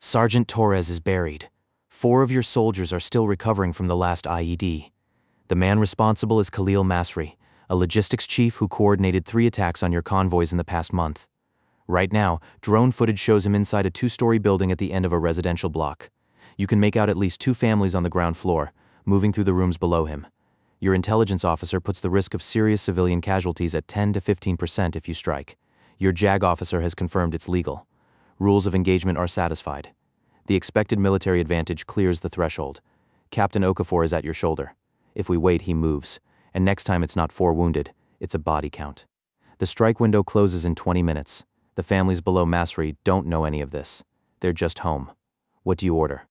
Sergeant Torres is buried. 4 of your soldiers are still recovering from the last IED. The man responsible is Khalil Masri, a logistics chief who coordinated 3 attacks on your convoys in the past month. Right now, drone footage shows him inside a 2-story building at the end of a residential block. You can make out at least 2 families on the ground floor, moving through the rooms below him. Your intelligence officer puts the risk of serious civilian casualties at 10 to 15% if you strike. Your JAG officer has confirmed it's legal. Rules of engagement are satisfied. The expected military advantage clears the threshold. Captain Okafor is at your shoulder. If we wait, he moves. And next time it's not 4 wounded, it's a body count. The strike window closes in 20 minutes. The families below Masri don't know any of this. They're just home. What do you order?